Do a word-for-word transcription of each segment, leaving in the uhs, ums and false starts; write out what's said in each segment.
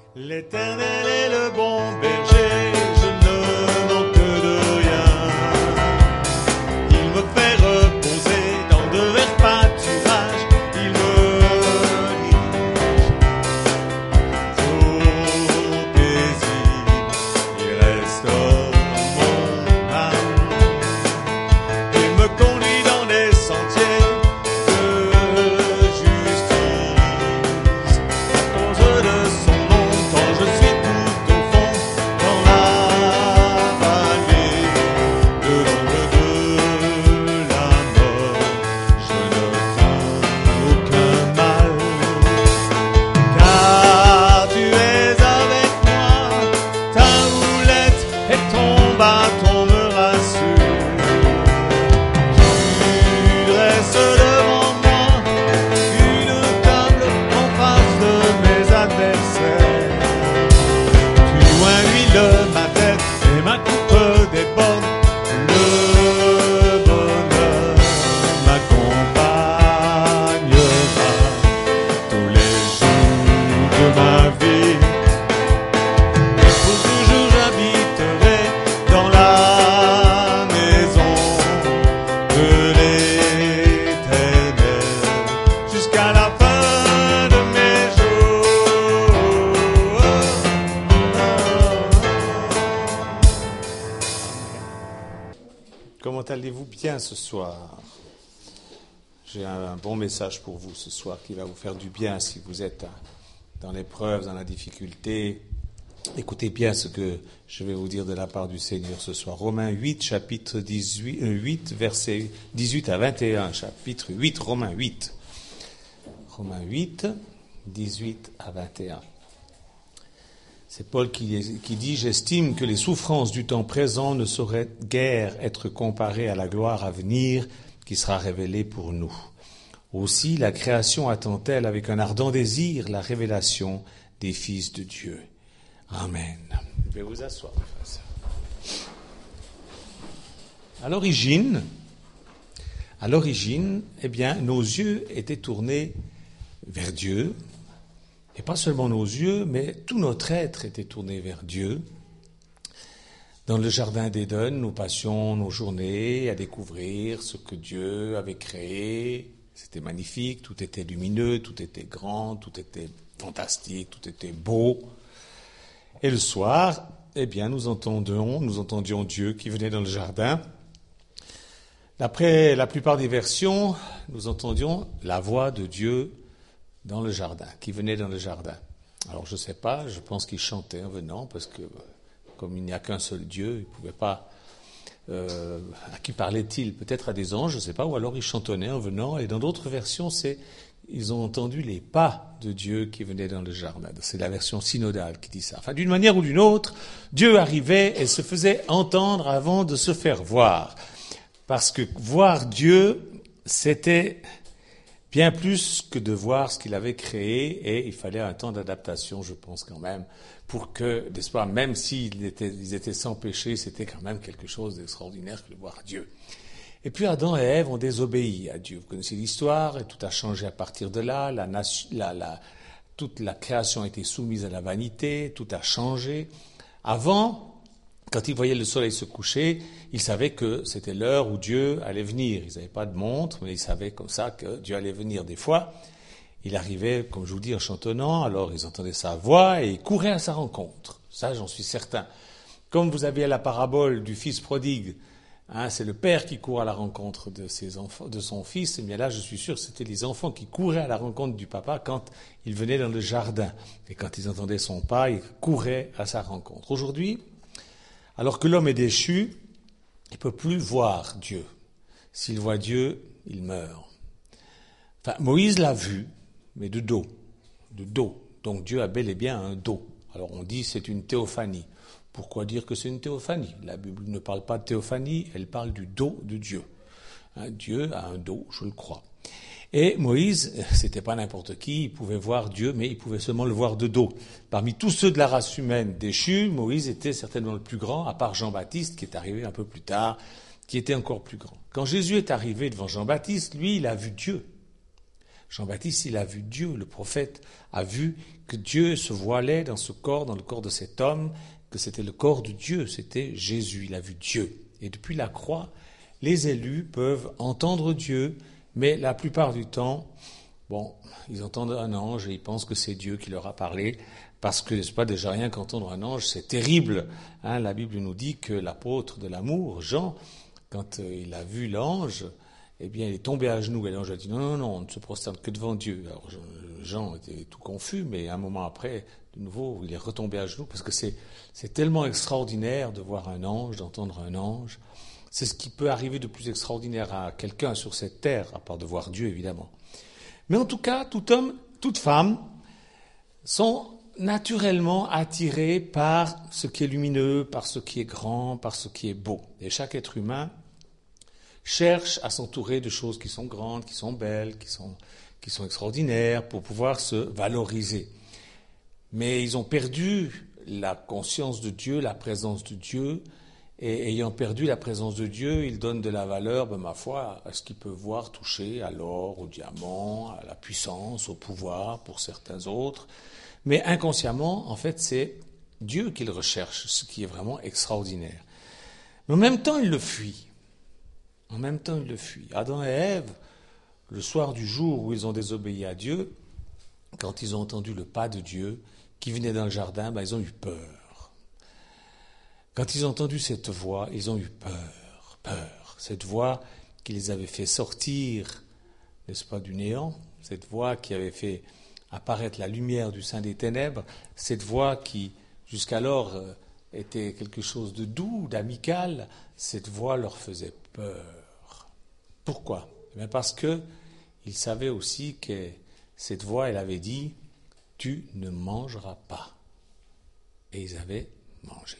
L'Éternel est le bon berger, je ne manque de rien. Il me fait reposer dans de verts pâturages, il me dirige au paisible, il restaure mon âme. Il me conduit dans des sentiers de justice, à cause de son nom, quand je suis tout au fond dans la vallée de l'ombre de la mort. Je ne crains aucun mal, car tu es avec moi, ta houlette et ton bâton me rassurent. Tu dresses devant moi une table en face de mes adversaires. Tu oins l'huile ma tête et ma coupe déborde. Le bonheur m'accompagnera tous les jours de ma vie. Et pour toujours j'habiterai dans la maison de l'Éternel jusqu'à la fin de mes jours. Comment allez-vous bien ce soir? J'ai un bon message pour vous ce soir qui va vous faire du bien si vous êtes dans l'épreuve, dans la difficulté. Écoutez bien ce que je vais vous dire de la part du Seigneur ce soir. Romains huit, chapitre dix-huit, euh, huit, versets dix-huit à vingt et un. Chapitre huit, Romains huit. Romains huit, dix-huit à vingt et un. C'est Paul qui, qui dit « J'estime que les souffrances du temps présent ne sauraient guère être comparées à la gloire à venir qui sera révélée pour nous. Aussi la création attend-elle avec un ardent désir la révélation des fils de Dieu. » Amen. Je vais vous asseoir, frères et sœurs. À l'origine, à l'origine, eh bien, nos yeux étaient tournés vers Dieu. Et pas seulement nos yeux, mais tout notre être était tourné vers Dieu. Dans le jardin d'Éden, nous passions nos journées à découvrir ce que Dieu avait créé. C'était magnifique, tout était lumineux, tout était grand, tout était fantastique, tout était beau. Et le soir, eh bien, nous entendions, nous entendions Dieu qui venait dans le jardin. D'après la plupart des versions, nous entendions la voix de Dieu dans le jardin, qui venait dans le jardin. Alors je ne sais pas, je pense qu'il chantait en venant, parce que comme il n'y a qu'un seul Dieu, il ne pouvait pas... Euh, à qui parlait-il? Peut-être à des anges, je ne sais pas, ou alors il chantonnait en venant. Et dans d'autres versions, c'est ils ont entendu les pas de Dieu qui venaient dans le jardin. C'est la version synodale qui dit ça. Enfin, d'une manière ou d'une autre, Dieu arrivait et se faisait entendre avant de se faire voir. Parce que voir Dieu, c'était bien plus que de voir ce qu'il avait créé, et il fallait un temps d'adaptation, je pense quand même, pour que, n'est-ce pas, même s'ils étaient, ils étaient sans péché, c'était quand même quelque chose d'extraordinaire que de voir Dieu. Et puis Adam et Ève ont désobéi à Dieu. Vous connaissez l'histoire, et tout a changé à partir de là. La, la, la, toute la création a été soumise à la vanité, tout a changé. Avant, quand ils voyaient le soleil se coucher, ils savaient que c'était l'heure où Dieu allait venir. Ils n'avaient pas de montre, mais ils savaient comme ça que Dieu allait venir. Des fois, il arrivait, comme je vous dis, en chantonnant, alors ils entendaient sa voix et ils couraient à sa rencontre. Ça, j'en suis certain. Comme vous avez la parabole du fils prodigue, hein, c'est le père qui court à la rencontre de ses enfants, de son fils, et bien là, je suis sûr que c'était les enfants qui couraient à la rencontre du papa quand il venait dans le jardin. Et quand ils entendaient son pas, ils couraient à sa rencontre. Aujourd'hui, alors que l'homme est déchu, il ne peut plus voir Dieu. S'il voit Dieu, il meurt. Enfin, Moïse l'a vu, mais de dos. De dos. Donc Dieu a bel et bien un dos. Alors on dit c'est une théophanie. Pourquoi dire que c'est une théophanie? La Bible ne parle pas de théophanie, elle parle du dos de Dieu. Hein, Dieu a un dos, je le crois. Et Moïse, c'était pas n'importe qui, il pouvait voir Dieu, mais il pouvait seulement le voir de dos. Parmi tous ceux de la race humaine déchus, Moïse était certainement le plus grand, à part Jean-Baptiste, qui est arrivé un peu plus tard, qui était encore plus grand. Quand Jésus est arrivé devant Jean-Baptiste, lui, il a vu Dieu. Jean-Baptiste, il a vu Dieu, le prophète a vu que Dieu se voilait dans ce corps, dans le corps de cet homme, que c'était le corps de Dieu, c'était Jésus, il a vu Dieu. Et depuis la croix, les élus peuvent entendre Dieu, mais la plupart du temps, bon, ils entendent un ange et ils pensent que c'est Dieu qui leur a parlé, parce que, n'est-ce pas, déjà rien qu'entendre un ange, c'est terrible. Hein, la Bible nous dit que l'apôtre de l'amour, Jean, quand euh, il a vu l'ange, eh bien, il est tombé à genoux et l'ange a dit non, non, non, on ne se prosterne que devant Dieu. Alors Jean était tout confus, mais un moment après, de nouveau, il est retombé à genoux parce que c'est, c'est tellement extraordinaire de voir un ange, d'entendre un ange. C'est ce qui peut arriver de plus extraordinaire à quelqu'un sur cette terre, à part de voir Dieu, évidemment. Mais en tout cas, tout homme, toute femme sont naturellement attirés par ce qui est lumineux, par ce qui est grand, par ce qui est beau. Et chaque être humain cherche à s'entourer de choses qui sont grandes, qui sont belles, qui sont, qui sont extraordinaires, pour pouvoir se valoriser. Mais ils ont perdu la conscience de Dieu, la présence de Dieu, et ayant perdu la présence de Dieu, ils donnent de la valeur, ben, ma foi, à ce qu'ils peuvent voir, toucher, à l'or, au diamant, à la puissance, au pouvoir, pour certains autres. Mais inconsciemment, en fait, c'est Dieu qu'ils recherchent, ce qui est vraiment extraordinaire. Mais en même temps, ils le fuient. En même temps, ils le fuient. Adam et Ève, le soir du jour où ils ont désobéi à Dieu, quand ils ont entendu le pas de Dieu qui venait dans le jardin, ben, ils ont eu peur. Quand ils ont entendu cette voix, ils ont eu peur, peur. Cette voix qui les avait fait sortir, n'est-ce pas, du néant, cette voix qui avait fait apparaître la lumière du sein des ténèbres, cette voix qui, jusqu'alors, euh, était quelque chose de doux, d'amical, cette voix leur faisait peur. Pourquoi ? Eh bien parce que ils savaient aussi que cette voix, elle avait dit « Tu ne mangeras pas ». Et ils avaient mangé.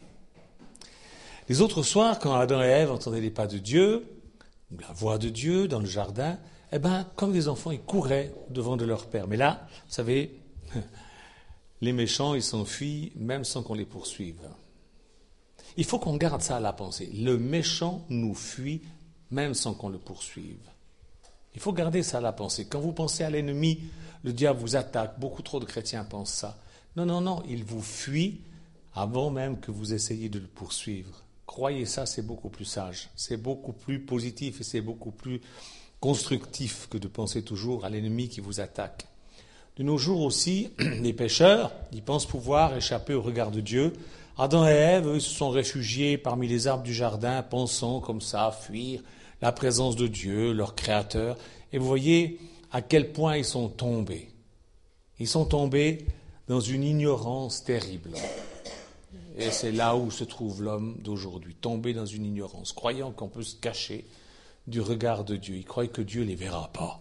Les autres soirs, quand Adam et Ève entendaient les pas de Dieu, ou la voix de Dieu dans le jardin, eh bien, comme des enfants, ils couraient devant de leur père. Mais là, vous savez, les méchants, ils s'enfuient même sans qu'on les poursuive. Il faut qu'on garde ça à la pensée. Le méchant nous fuit même sans qu'on le poursuive. Il faut garder ça à la pensée. Quand vous pensez à l'ennemi, le diable vous attaque. Beaucoup trop de chrétiens pensent ça. Non, non, non, il vous fuit avant même que vous essayiez de le poursuivre. Croyez ça, c'est beaucoup plus sage. C'est beaucoup plus positif et c'est beaucoup plus constructif que de penser toujours à l'ennemi qui vous attaque. De nos jours aussi, les pécheurs, ils pensent pouvoir échapper au regard de Dieu. Adam et Ève, eux, se sont réfugiés parmi les arbres du jardin, pensant comme ça fuir la présence de Dieu, leur Créateur. Et vous voyez à quel point ils sont tombés. Ils sont tombés dans une ignorance terrible. Et c'est là où se trouve l'homme d'aujourd'hui, tombé dans une ignorance, croyant qu'on peut se cacher du regard de Dieu. Ils croient que Dieu ne les verra pas.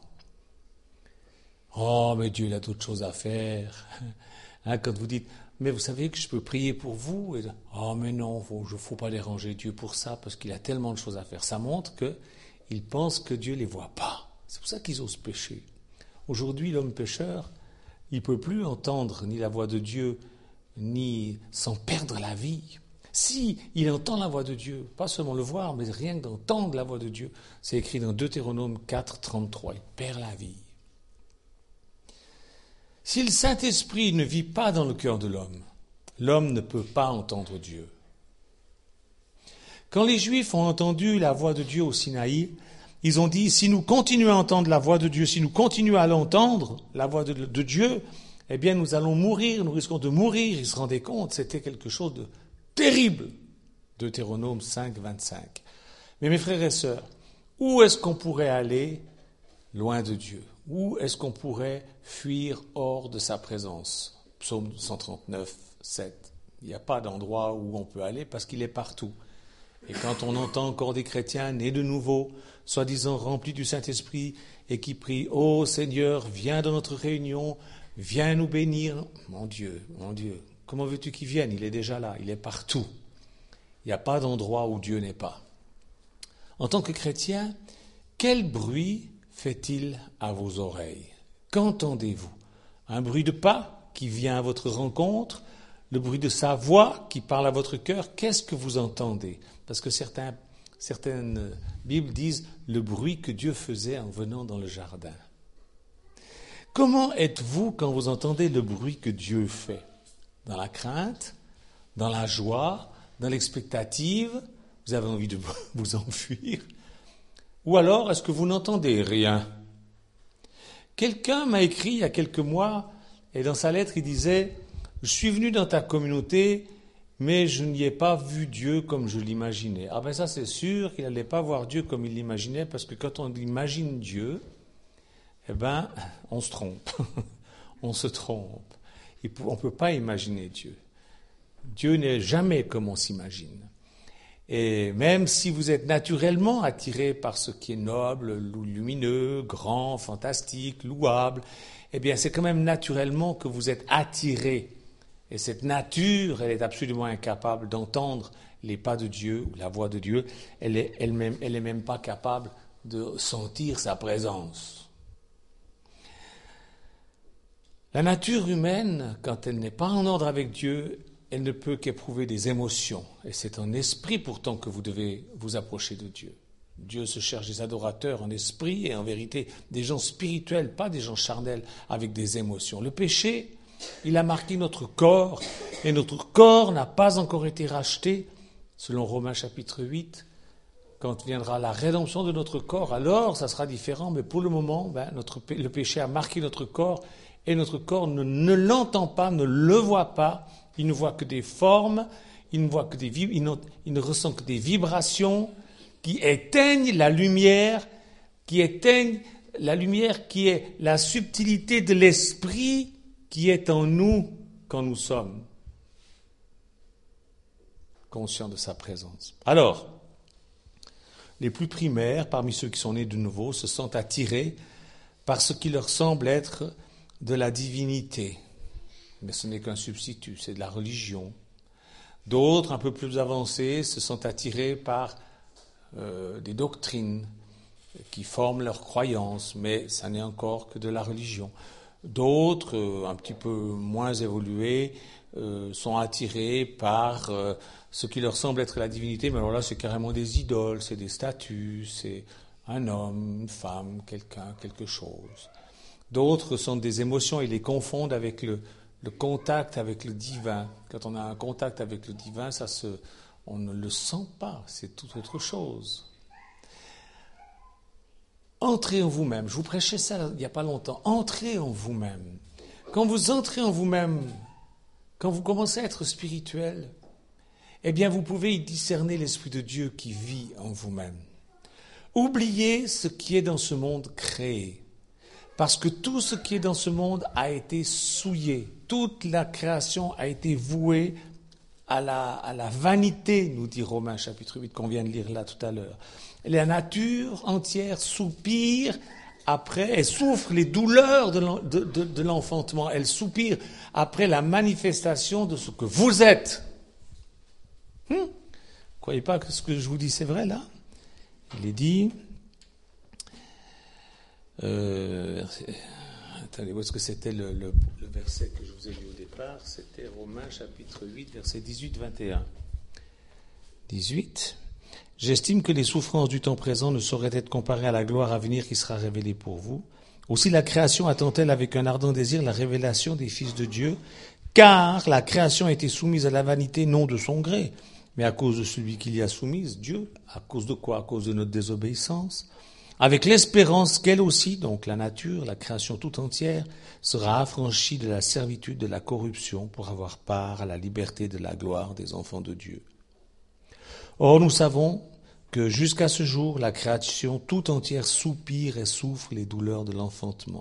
Oh, mais Dieu, il a d'autres choses à faire. Hein, quand vous dites, mais vous savez que je peux prier pour vous. Et, oh, mais non, il ne faut pas déranger Dieu pour ça, parce qu'il a tellement de choses à faire. Ça montre qu'ils pensent que Dieu ne les voit pas. C'est pour ça qu'ils osent pécher. Aujourd'hui, l'homme pécheur, il ne peut plus entendre ni la voix de Dieu, ni sans perdre la vie. Si il entend la voix de Dieu, pas seulement le voir, mais rien que d'entendre la voix de Dieu, c'est écrit dans Deutéronome quatre, trente-trois, il perd la vie. Si le Saint-Esprit ne vit pas dans le cœur de l'homme, l'homme ne peut pas entendre Dieu. Quand les Juifs ont entendu la voix de Dieu au Sinaï, ils ont dit, si nous continuons à entendre la voix de Dieu, si nous continuons à l'entendre, la voix de, de Dieu, eh bien nous allons mourir, nous risquons de mourir. Ils se rendaient compte, c'était quelque chose de terrible. Deutéronome cinq, vingt-cinq. Mais mes frères et sœurs, où est-ce qu'on pourrait aller loin de Dieu ? Où est-ce qu'on pourrait fuir hors de sa présence ? Psaume cent trente-neuf, sept. Il n'y a pas d'endroit où on peut aller parce qu'il est partout. Et quand on entend encore des chrétiens nés de nouveau, soi-disant remplis du Saint-Esprit, et qui prient « Ô Seigneur, viens dans notre réunion, viens nous bénir. » Mon Dieu, mon Dieu, comment veux-tu qu'il vienne ? Il est déjà là, il est partout. Il n'y a pas d'endroit où Dieu n'est pas. En tant que chrétien, quel bruit fait-il à vos oreilles ? Qu'entendez-vous ? Un bruit de pas qui vient à votre rencontre ? Le bruit de sa voix qui parle à votre cœur ? Qu'est-ce que vous entendez ? Parce que certains, certaines Bibles disent le bruit que Dieu faisait en venant dans le jardin. Comment êtes-vous quand vous entendez le bruit que Dieu fait? Dans la crainte, dans la joie, dans l'expectative, vous avez envie de vous enfuir? Ou alors, est-ce que vous n'entendez rien? Quelqu'un m'a écrit il y a quelques mois, et dans sa lettre, il disait « Je suis venu dans ta communauté, mais je n'y ai pas vu Dieu comme je l'imaginais. » Ah ben ça, c'est sûr qu'il n'allait pas voir Dieu comme il l'imaginait, parce que quand on imagine Dieu, eh ben, on se trompe. on se trompe. On ne peut pas imaginer Dieu. Dieu n'est jamais comme on s'imagine. Et même si vous êtes naturellement attiré par ce qui est noble, lumineux, grand, fantastique, louable, eh bien c'est quand même naturellement que vous êtes attiré. Et cette nature, elle est absolument incapable d'entendre les pas de Dieu, ou la voix de Dieu. Elle est elle-même, elle est même pas capable de sentir sa présence. La nature humaine, quand elle n'est pas en ordre avec Dieu, elle ne peut qu'éprouver des émotions. Et c'est en esprit pourtant que vous devez vous approcher de Dieu. Dieu se cherche des adorateurs en esprit et en vérité, des gens spirituels, pas des gens charnels avec des émotions. Le péché, il a marqué notre corps et notre corps n'a pas encore été racheté. Selon Romains chapitre huit, quand viendra la rédemption de notre corps, alors ça sera différent. Mais pour le moment, ben, notre, le péché a marqué notre corps et notre corps ne, ne l'entend pas, ne le voit pas. Il ne voit que des formes, il ne voit que des il ne, il ne ressent que des vibrations qui éteignent la lumière, qui éteignent la lumière qui est la subtilité de l'esprit qui est en nous quand nous sommes conscients de sa présence. Alors, les plus primaires, parmi ceux qui sont nés de nouveau, se sentent attirés par ce qui leur semble être de la divinité. Mais ce n'est qu'un substitut, c'est de la religion. D'autres, un peu plus avancés, se sont attirés par euh, des doctrines qui forment leurs croyances, mais ça n'est encore que de la religion. D'autres, euh, un petit peu moins évolués, euh, sont attirés par euh, ce qui leur semble être la divinité, mais alors là, c'est carrément des idoles, c'est des statues, c'est un homme, une femme, quelqu'un, quelque chose. D'autres ressentent des émotions et les confondent avec le Le contact avec le divin. Quand on a un contact avec le divin, ça se, on ne le sent pas, c'est tout autre chose. Entrez en vous-même. Je vous prêchais ça il n'y a pas longtemps. Entrez en vous-même. Quand vous entrez en vous-même, quand vous commencez à être spirituel, eh bien vous pouvez y discerner l'Esprit de Dieu qui vit en vous-même. Oubliez ce qui est dans ce monde créé. Parce que tout ce qui est dans ce monde a été souillé. Toute la création a été vouée à la, à la vanité, nous dit Romains chapitre huit, qu'on vient de lire là tout à l'heure. La nature entière soupire après, elle souffre les douleurs de, de, de, de l'enfantement. Elle soupire après la manifestation de ce que vous êtes. Hum? Vous ne croyez pas que ce que je vous dis c'est vrai là? Il est dit... Euh, attendez, où est-ce que c'était le, le, le verset que je vous ai lu au départ? C'était Romains chapitre huit, versets dix-huit vingt et un. dix-huit. J'estime que les souffrances du temps présent ne sauraient être comparées à la gloire à venir qui sera révélée pour vous. Aussi la création attend-elle avec un ardent désir la révélation des fils de Dieu, car la création a été soumise à la vanité non de son gré, mais à cause de celui qui l'y a soumise, Dieu. À cause de quoi? À cause de notre désobéissance. Avec l'espérance qu'elle aussi, donc la nature, la création tout entière, sera affranchie de la servitude de la corruption pour avoir part à la liberté de la gloire des enfants de Dieu. Or, nous savons que jusqu'à ce jour, la création tout entière soupire et souffre les douleurs de l'enfantement.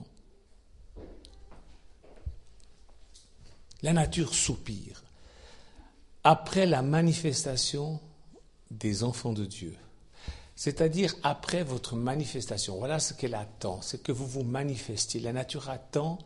La nature soupire après la manifestation des enfants de Dieu. C'est-à-dire après votre manifestation. Voilà ce qu'elle attend, c'est que vous vous manifestiez. La nature attend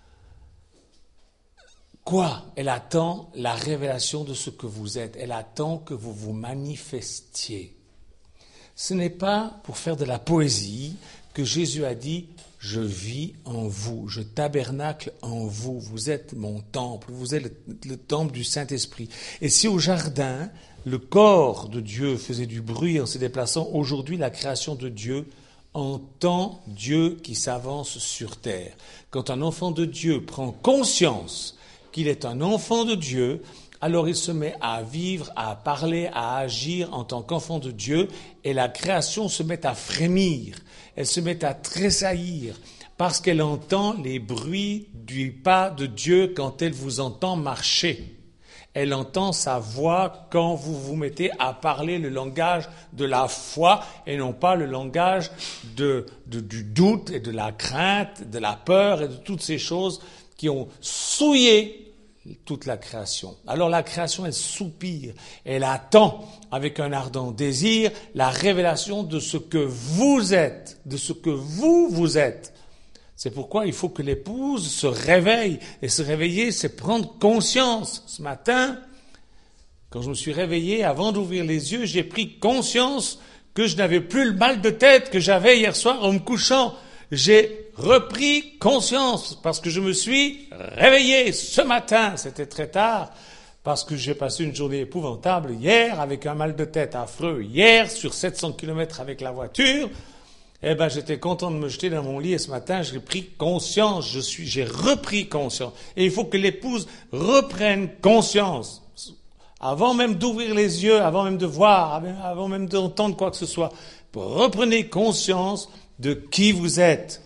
quoi? Elle attend la révélation de ce que vous êtes. Elle attend que vous vous manifestiez. Ce n'est pas pour faire de la poésie que Jésus a dit « Je vis en vous, je tabernacle en vous, vous êtes mon temple, vous êtes le, le temple du Saint-Esprit. » Et si au jardin, le corps de Dieu faisait du bruit en se déplaçant, aujourd'hui la création de Dieu entend Dieu qui s'avance sur terre. Quand un enfant de Dieu prend conscience qu'il est un enfant de Dieu, alors il se met à vivre, à parler, à agir en tant qu'enfant de Dieu, et la création se met à frémir, elle se met à tressaillir, parce qu'elle entend les bruits du pas de Dieu quand elle vous entend marcher. Elle entend sa voix quand vous vous mettez à parler le langage de la foi et non pas le langage de, de, du doute et de la crainte, de la peur et de toutes ces choses qui ont souillé toute la création. Alors la création, elle soupire, elle attend avec un ardent désir la révélation de ce que vous êtes, de ce que vous, vous êtes. C'est pourquoi il faut que l'épouse se réveille. Et se réveiller, c'est prendre conscience. Ce matin, quand je me suis réveillé, avant d'ouvrir les yeux, j'ai pris conscience que je n'avais plus le mal de tête que j'avais hier soir en me couchant. J'ai repris conscience parce que je me suis réveillé ce matin. C'était très tard parce que j'ai passé une journée épouvantable hier avec un mal de tête affreux. Hier, sur sept cents kilomètres avec la voiture, eh ben, j'étais content de me jeter dans mon lit et ce matin, j'ai pris conscience, je suis, j'ai repris conscience. Et il faut que l'épouse reprenne conscience. Avant même d'ouvrir les yeux, avant même de voir, avant même d'entendre quoi que ce soit. Reprenez conscience de qui vous êtes.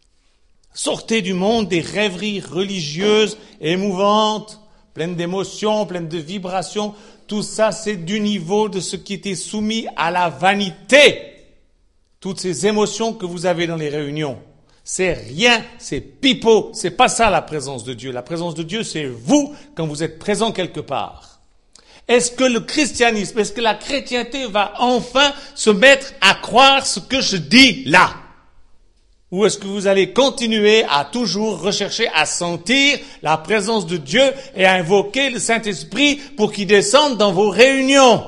Sortez du monde des rêveries religieuses émouvantes, pleines d'émotions, pleines de vibrations. Tout ça, c'est du niveau de ce qui était soumis à la vanité. Toutes ces émotions que vous avez dans les réunions, c'est rien, c'est pipeau, c'est pas ça la présence de Dieu. La présence de Dieu, c'est vous quand vous êtes présent quelque part. Est-ce que le christianisme, est-ce que la chrétienté va enfin se mettre à croire ce que je dis là? Ou est-ce que vous allez continuer à toujours rechercher à sentir la présence de Dieu et à invoquer le Saint-Esprit pour qu'il descende dans vos réunions?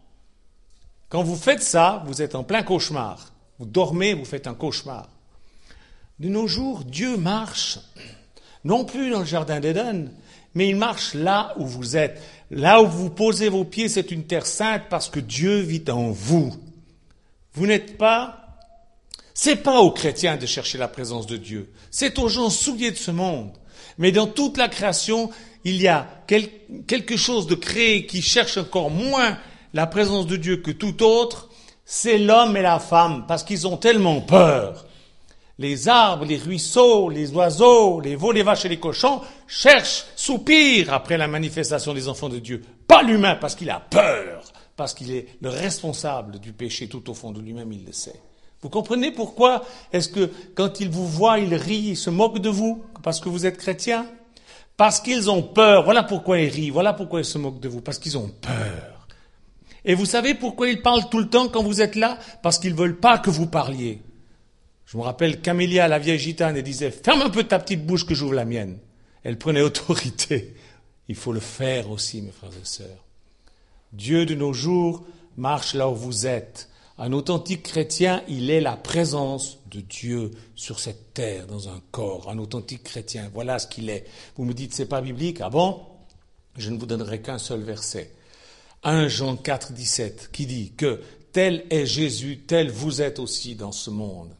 Quand vous faites ça, vous êtes en plein cauchemar. Vous dormez, vous faites un cauchemar. De nos jours, Dieu marche, non plus dans le jardin d'Éden, mais il marche là où vous êtes. Là où vous posez vos pieds, c'est une terre sainte parce que Dieu vit en vous. Vous n'êtes pas... C'est pas aux chrétiens de chercher la présence de Dieu. C'est aux gens souillés de ce monde. Mais dans toute la création, il y a quel, quelque chose de créé qui cherche encore moins la présence de Dieu que tout autre. C'est l'homme et la femme, parce qu'ils ont tellement peur. Les arbres, les ruisseaux, les oiseaux, les veaux, les vaches et les cochons cherchent, soupirent après la manifestation des enfants de Dieu. Pas l'humain, parce qu'il a peur, parce qu'il est le responsable du péché tout au fond de lui-même, il le sait. Vous comprenez pourquoi est-ce que quand ils vous voient, ils rient, ils se moquent de vous, parce que vous êtes chrétien? Parce qu'ils ont peur. Voilà pourquoi ils rient, voilà pourquoi ils se moquent de vous, parce qu'ils ont peur. Et vous savez pourquoi ils parlent tout le temps quand vous êtes là? Parce qu'ils veulent pas que vous parliez. Je me rappelle Camélia, la vieille gitane, elle disait « Ferme un peu ta petite bouche que j'ouvre la mienne ». Elle prenait autorité. Il faut le faire aussi, mes frères et sœurs. Dieu de nos jours marche là où vous êtes. Un authentique chrétien, il est la présence de Dieu sur cette terre, dans un corps. Un authentique chrétien, voilà ce qu'il est. Vous me dites, c'est pas biblique? Ah bon? Je ne vous donnerai qu'un seul verset. un Jean quatre, dix-sept, qui dit que tel est Jésus, tel vous êtes aussi dans ce monde.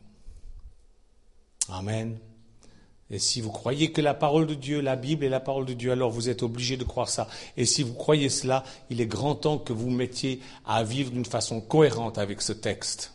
Amen. Et si vous croyez que la parole de Dieu, la Bible est la parole de Dieu, alors vous êtes obligé de croire ça. Et si vous croyez cela, il est grand temps que vous mettiez à vivre d'une façon cohérente avec ce texte.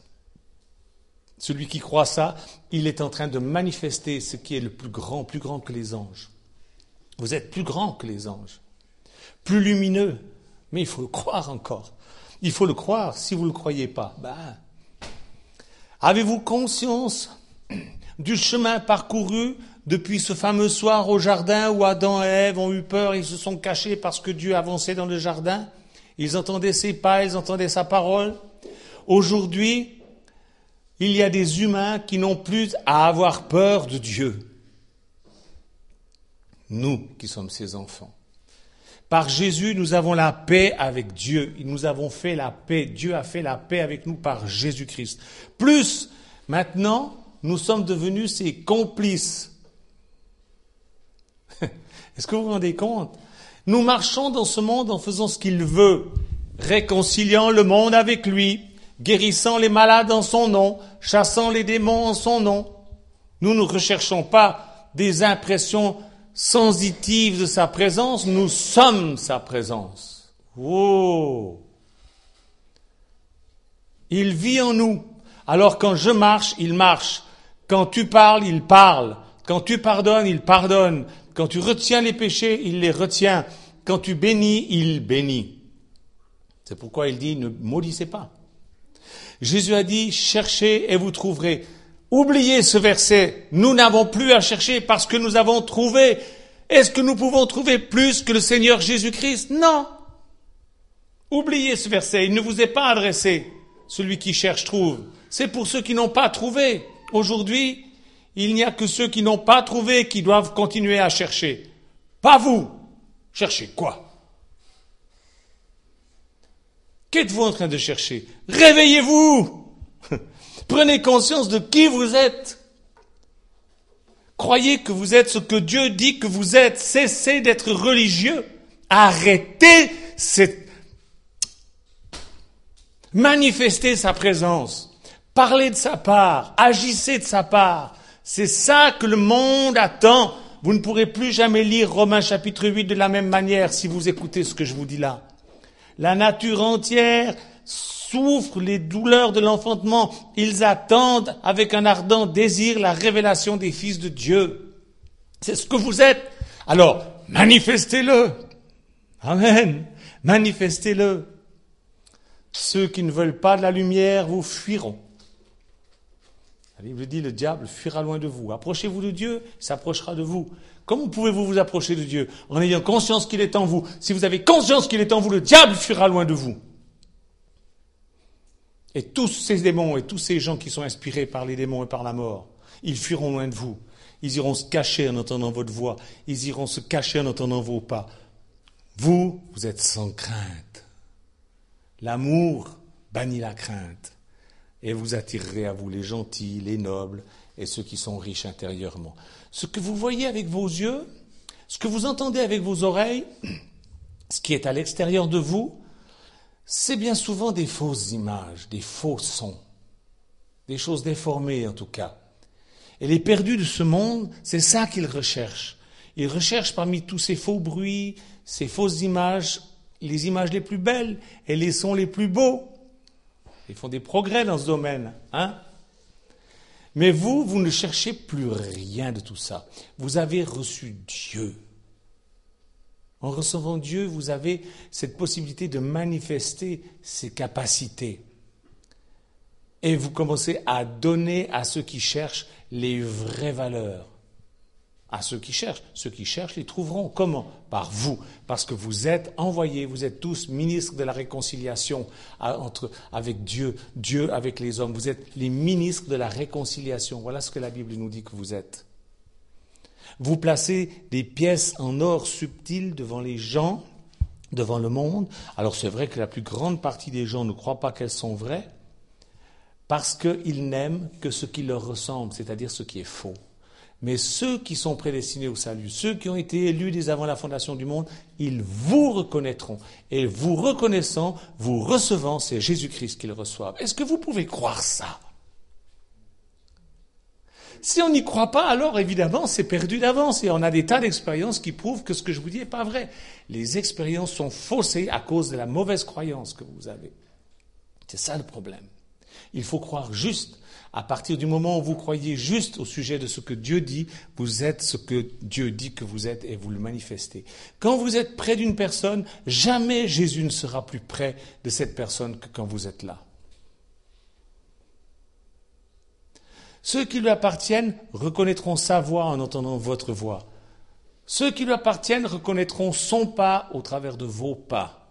Celui qui croit ça, il est en train de manifester ce qui est le plus grand, plus grand que les anges. Vous êtes plus grand que les anges, plus lumineux. Mais il faut le croire encore. Il faut le croire. Si vous ne le croyez pas, ben, avez-vous conscience du chemin parcouru depuis ce fameux soir au jardin où Adam et Ève ont eu peur, ils se sont cachés parce que Dieu avançait dans le jardin? Ils entendaient ses pas, ils entendaient sa parole. Aujourd'hui, il y a des humains qui n'ont plus à avoir peur de Dieu. Nous qui sommes ses enfants. Par Jésus, nous avons la paix avec Dieu. Nous avons fait la paix. Dieu a fait la paix avec nous par Jésus-Christ. Plus, maintenant, nous sommes devenus ses complices. Est-ce que vous vous rendez compte? Nous marchons dans ce monde en faisant ce qu'il veut, réconciliant le monde avec lui, guérissant les malades en son nom, chassant les démons en son nom. Nous ne recherchons pas des impressions sensitives de sa présence, nous sommes sa présence. Oh! Il vit en nous. Alors quand je marche, il marche. Quand tu parles, il parle. Quand tu pardonnes, il pardonne. Quand tu retiens les péchés, il les retient. Quand tu bénis, il bénit. C'est pourquoi il dit, ne maudissez pas. Jésus a dit, cherchez et vous trouverez. Oubliez ce verset. Nous n'avons plus à chercher parce que nous avons trouvé. Est-ce que nous pouvons trouver plus que le Seigneur Jésus-Christ? Non. Oubliez ce verset. Il ne vous est pas adressé. Celui qui cherche trouve. C'est pour ceux qui n'ont pas trouvé. Aujourd'hui, il n'y a que ceux qui n'ont pas trouvé qui doivent continuer à chercher. Pas vous. Cherchez quoi? Qu'êtes-vous en train de chercher? Réveillez-vous. Prenez conscience de qui vous êtes. Croyez que vous êtes ce que Dieu dit que vous êtes. Cessez d'être religieux. Arrêtez cette... Manifestez sa présence. Parlez de sa part. Agissez de sa part. C'est ça que le monde attend. Vous ne pourrez plus jamais lire Romains chapitre huit de la même manière si vous écoutez ce que je vous dis là. La nature entière souffre les douleurs de l'enfantement. Ils attendent avec un ardent désir la révélation des fils de Dieu. C'est ce que vous êtes. Alors, manifestez-le. Amen. Manifestez-le. Ceux qui ne veulent pas de la lumière vous fuiront. La Bible dit, le diable fuira loin de vous. Approchez-vous de Dieu, il s'approchera de vous. Comment pouvez-vous vous approcher de Dieu? En ayant conscience qu'il est en vous. Si vous avez conscience qu'il est en vous, le diable fuira loin de vous. Et tous ces démons et tous ces gens qui sont inspirés par les démons et par la mort, ils fuiront loin de vous. Ils iront se cacher en entendant votre voix. Ils iront se cacher en entendant vos pas. Vous, vous êtes sans crainte. L'amour bannit la crainte. Et vous attirerez à vous les gentils, les nobles et ceux qui sont riches intérieurement. Ce que vous voyez avec vos yeux, ce que vous entendez avec vos oreilles, ce qui est à l'extérieur de vous, c'est bien souvent des fausses images, des faux sons, des choses déformées en tout cas. Et les perdus de ce monde, c'est ça qu'ils recherchent. Ils recherchent parmi tous ces faux bruits, ces fausses images, les images les plus belles et les sons les plus beaux. Ils font des progrès dans ce domaine, hein? Mais vous, vous ne cherchez plus rien de tout ça. Vous avez reçu Dieu. En recevant Dieu, vous avez cette possibilité de manifester ses capacités. Et vous commencez à donner à ceux qui cherchent les vraies valeurs. À ceux qui cherchent. Ceux qui cherchent les trouveront. Comment? Par vous. Parce que vous êtes envoyés, vous êtes tous ministres de la réconciliation entre, avec Dieu, Dieu avec les hommes. Vous êtes les ministres de la réconciliation. Voilà ce que la Bible nous dit que vous êtes. Vous placez des pièces en or subtil devant les gens, devant le monde. Alors c'est vrai que la plus grande partie des gens ne croient pas qu'elles sont vraies parce qu'ils n'aiment que ce qui leur ressemble, c'est-à-dire ce qui est faux. Mais ceux qui sont prédestinés au salut, ceux qui ont été élus dès avant la fondation du monde, ils vous reconnaîtront. Et vous reconnaissant, vous recevant, c'est Jésus-Christ qu'ils reçoivent. Est-ce que vous pouvez croire ça? Si on n'y croit pas, alors évidemment, c'est perdu d'avance. Et on a des tas d'expériences qui prouvent que ce que je vous dis n'est pas vrai. Les expériences sont faussées à cause de la mauvaise croyance que vous avez. C'est ça le problème. Il faut croire juste. À partir du moment où vous croyez juste au sujet de ce que Dieu dit, vous êtes ce que Dieu dit que vous êtes et vous le manifestez. Quand vous êtes près d'une personne, jamais Jésus ne sera plus près de cette personne que quand vous êtes là. Ceux qui lui appartiennent reconnaîtront sa voix en entendant votre voix. Ceux qui lui appartiennent reconnaîtront son pas au travers de vos pas.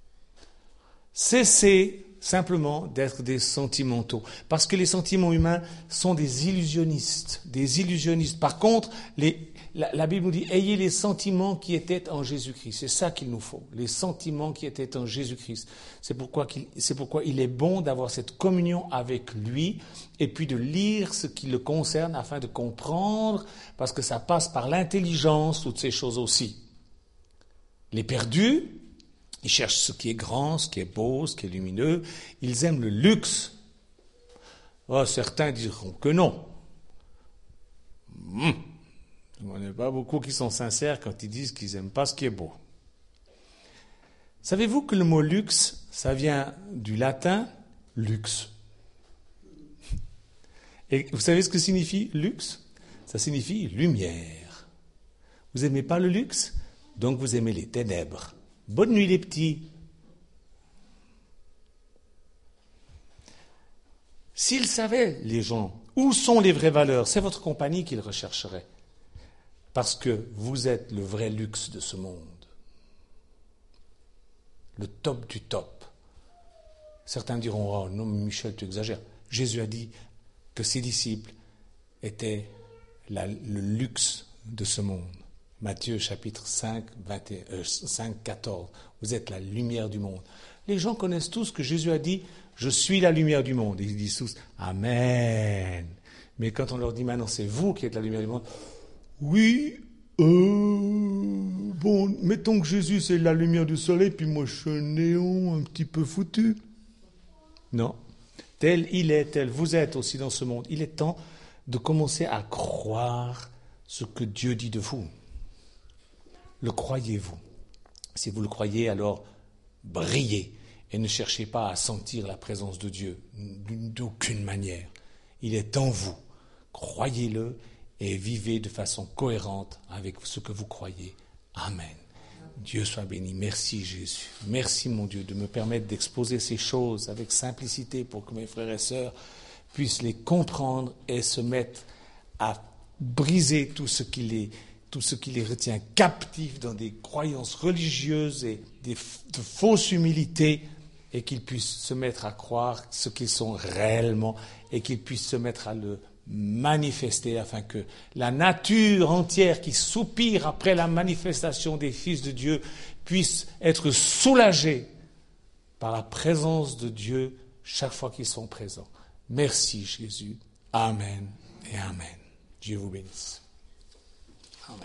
Cessez simplement d'être des sentimentaux. Parce que les sentiments humains sont des illusionnistes. Des illusionnistes. Par contre, les, la, la Bible nous dit, ayez les sentiments qui étaient en Jésus-Christ. C'est ça qu'il nous faut. Les sentiments qui étaient en Jésus-Christ. C'est pourquoi, qu'il, c'est pourquoi il est bon d'avoir cette communion avec lui et puis de lire ce qui le concerne afin de comprendre, parce que ça passe par l'intelligence, toutes ces choses aussi. Les perdus, Ils cherchent ce qui est grand, ce qui est beau, ce qui est lumineux. Ils aiment le luxe. Oh, certains diront que non. Hum. Il n'y en a pas beaucoup qui sont sincères quand ils disent qu'ils n'aiment pas ce qui est beau. Savez-vous que le mot luxe, ça vient du latin lux. Et vous savez ce que signifie luxe? Ça signifie lumière. Vous n'aimez pas le luxe? Donc vous aimez les ténèbres. Bonne nuit les petits. S'ils savaient, les gens, où sont les vraies valeurs, c'est votre compagnie qu'ils rechercheraient. Parce que vous êtes le vrai luxe de ce monde. Le top du top. Certains diront, oh non, Michel, tu exagères. Jésus a dit que ses disciples étaient la, le luxe de ce monde. Matthieu chapitre cinq, vingt et un, euh, cinq, quatorze. Vous êtes la lumière du monde. Les gens connaissent tous que Jésus a dit, je suis la lumière du monde. Et ils disent tous, Amen. Mais quand on leur dit maintenant, c'est vous qui êtes la lumière du monde, oui, euh, bon, mettons que Jésus c'est la lumière du soleil, puis moi je suis un néon un petit peu foutu. Non. Tel il est, tel vous êtes aussi dans ce monde. Il est temps de commencer à croire ce que Dieu dit de vous. Le croyez-vous? Si vous le croyez, alors brillez et ne cherchez pas à sentir la présence de Dieu d'aucune manière. Il est en vous. Croyez-le et vivez de façon cohérente avec ce que vous croyez. Amen. Dieu soit béni. Merci Jésus. Merci mon Dieu de me permettre d'exposer ces choses avec simplicité pour que mes frères et sœurs puissent les comprendre et se mettre à briser tout ce qui les, tout ce qui les retient captifs dans des croyances religieuses et des, de fausses humilités, et qu'ils puissent se mettre à croire ce qu'ils sont réellement et qu'ils puissent se mettre à le manifester afin que la nature entière qui soupire après la manifestation des fils de Dieu puisse être soulagée par la présence de Dieu chaque fois qu'ils sont présents. Merci Jésus. Amen et Amen. Dieu vous bénisse.